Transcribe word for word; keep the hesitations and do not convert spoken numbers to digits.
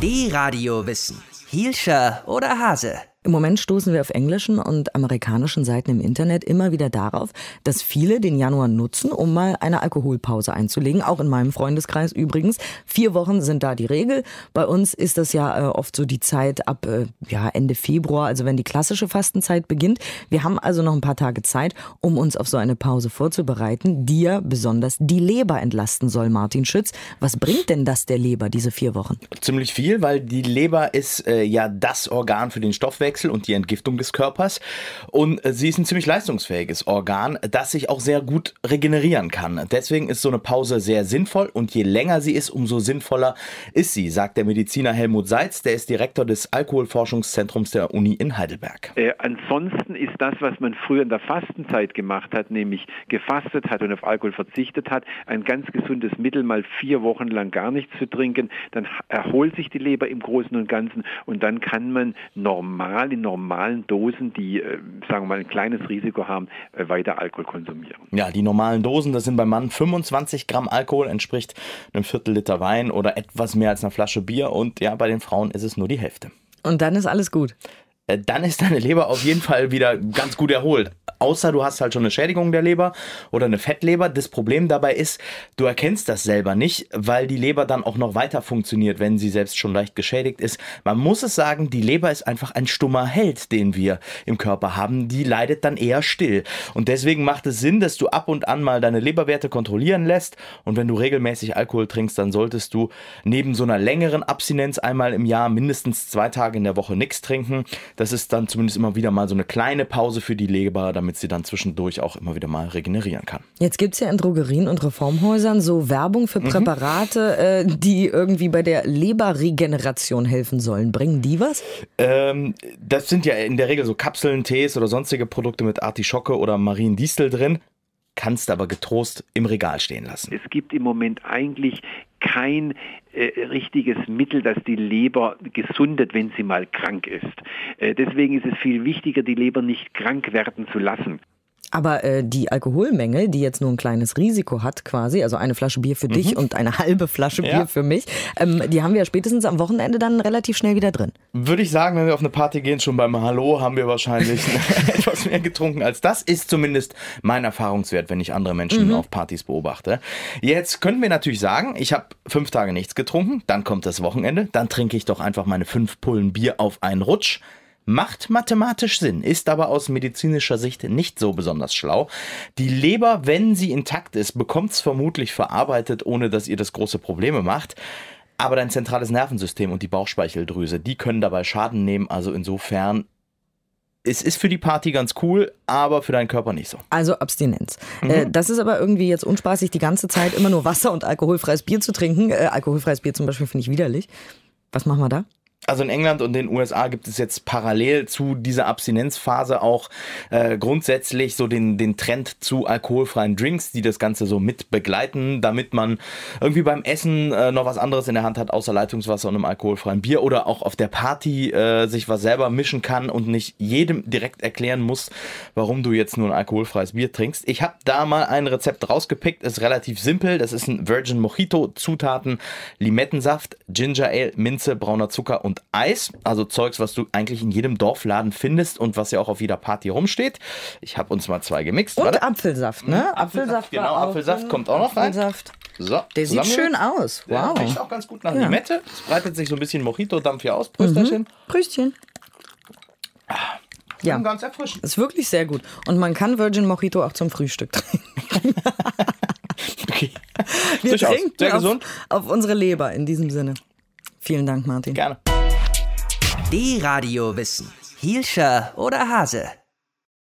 D-Radio Wissen. Hielscher oder Hase? Im Moment stoßen wir auf englischen und amerikanischen Seiten im Internet immer wieder darauf, dass viele den Januar nutzen, um mal eine Alkoholpause einzulegen. Auch in meinem Freundeskreis übrigens. Vier Wochen sind da die Regel. Bei uns ist das ja äh, oft so die Zeit ab äh, ja, Ende Februar, also wenn die klassische Fastenzeit beginnt. Wir haben also noch ein paar Tage Zeit, um uns auf so eine Pause vorzubereiten, die ja besonders die Leber entlasten soll, Martin Schütz. Was bringt denn das der Leber, diese vier Wochen? Ziemlich viel, weil die Leber ist äh, ja das Organ für den Stoffwechsel und die Entgiftung des Körpers. Und sie ist ein ziemlich leistungsfähiges Organ, das sich auch sehr gut regenerieren kann. Deswegen ist so eine Pause sehr sinnvoll und je länger sie ist, umso sinnvoller ist sie, sagt der Mediziner Helmut Seitz, der ist Direktor des Alkoholforschungszentrums der Uni in Heidelberg. Äh, ansonsten ist das, was man früher in der Fastenzeit gemacht hat, nämlich gefastet hat und auf Alkohol verzichtet hat, ein ganz gesundes Mittel, mal vier Wochen lang gar nichts zu trinken. Dann erholt sich die Leber im Großen und Ganzen und dann kann man normal in normalen Dosen, die, äh, sagen wir mal, ein kleines Risiko haben, äh, weiter Alkohol konsumieren. Ja, die normalen Dosen, das sind beim Mann fünfundzwanzig Gramm Alkohol, entspricht einem Viertel Liter Wein oder etwas mehr als einer Flasche Bier und ja, bei den Frauen ist es nur die Hälfte. Und dann ist alles gut. Äh, dann ist deine Leber auf jeden Fall wieder ganz gut erholt. Außer du hast halt schon eine Schädigung der Leber oder eine Fettleber. Das Problem dabei ist, du erkennst das selber nicht, weil die Leber dann auch noch weiter funktioniert, wenn sie selbst schon leicht geschädigt ist. Man muss es sagen, die Leber ist einfach ein stummer Held, den wir im Körper haben. Die leidet dann eher still. Und deswegen macht es Sinn, dass du ab und an mal deine Leberwerte kontrollieren lässt. Und wenn du regelmäßig Alkohol trinkst, dann solltest du neben so einer längeren Abstinenz einmal im Jahr mindestens zwei Tage in der Woche nichts trinken. Das ist dann zumindest immer wieder mal so eine kleine Pause für die Leber, damit sie dann zwischendurch auch immer wieder mal regenerieren kann. Jetzt gibt es ja in Drogerien und Reformhäusern so Werbung für Präparate, mhm. äh, die irgendwie bei der Leberregeneration helfen sollen. Bringen die was? Ähm, das sind ja in der Regel so Kapseln, Tees oder sonstige Produkte mit Artischocke oder Mariendistel drin. Kannst aber getrost im Regal stehen lassen. Es gibt im Moment eigentlich kein äh, richtiges Mittel, das die Leber gesundet, wenn sie mal krank ist. Äh, deswegen ist es viel wichtiger, die Leber nicht krank werden zu lassen. Aber äh, die Alkoholmenge, die jetzt nur ein kleines Risiko hat quasi, also eine Flasche Bier für mhm. dich und eine halbe Flasche ja. Bier für mich, ähm, die haben wir ja spätestens am Wochenende dann relativ schnell wieder drin. Würde ich sagen, wenn wir auf eine Party gehen, schon beim Hallo haben wir wahrscheinlich etwas mehr getrunken als das. Ist zumindest mein Erfahrungswert, wenn ich andere Menschen mhm. auf Partys beobachte. Jetzt könnten wir natürlich sagen, ich habe fünf Tage nichts getrunken, dann kommt das Wochenende, dann trinke ich doch einfach meine fünf Pullen Bier auf einen Rutsch. Macht mathematisch Sinn, ist aber aus medizinischer Sicht nicht so besonders schlau. Die Leber, wenn sie intakt ist, bekommt es vermutlich verarbeitet, ohne dass ihr das große Probleme macht. Aber dein zentrales Nervensystem und die Bauchspeicheldrüse, die können dabei Schaden nehmen. Also insofern, es ist für die Party ganz cool, aber für deinen Körper nicht so. Also Abstinenz. Mhm. Äh, das ist aber irgendwie jetzt unspaßig, die ganze Zeit immer nur Wasser und alkoholfreies Bier zu trinken. Äh, alkoholfreies Bier zum Beispiel finde ich widerlich. Was machen wir da? Also in England und den U S A gibt es jetzt parallel zu dieser Abstinenzphase auch äh, grundsätzlich so den, den Trend zu alkoholfreien Drinks, die das Ganze so mit begleiten, damit man irgendwie beim Essen äh, noch was anderes in der Hand hat, außer Leitungswasser und einem alkoholfreien Bier oder auch auf der Party äh, sich was selber mischen kann und nicht jedem direkt erklären muss, warum du jetzt nur ein alkoholfreies Bier trinkst. Ich habe da mal ein Rezept rausgepickt, ist relativ simpel, das ist ein Virgin Mojito, Zutaten, Limettensaft, Ginger Ale, Minze, brauner Zucker und und Eis, also Zeugs, was du eigentlich in jedem Dorfladen findest und was ja auch auf jeder Party rumsteht. Ich habe uns mal zwei gemixt. Und Warte. Apfelsaft, ne? Apfelsaft, Apfelsaft genau, Apfelsaft kommt auch noch rein. Apfelsaft. So, der sieht schön aus. Wow. Der riecht auch ganz gut nach ja. Limette. Es breitet sich so ein bisschen Mojito-Dampf hier aus. Prösterchen. Mhm. Pröstchen. Ah, ja, ganz erfrischend. Ist wirklich sehr gut. Und man kann Virgin Mojito auch zum Frühstück trinken. Okay. Wir Durchaus. trinken Sehr gesund. Auf, auf unsere Leber in diesem Sinne. Vielen Dank, Martin. Gerne. D-Radio Wissen. Hielscher oder Hase?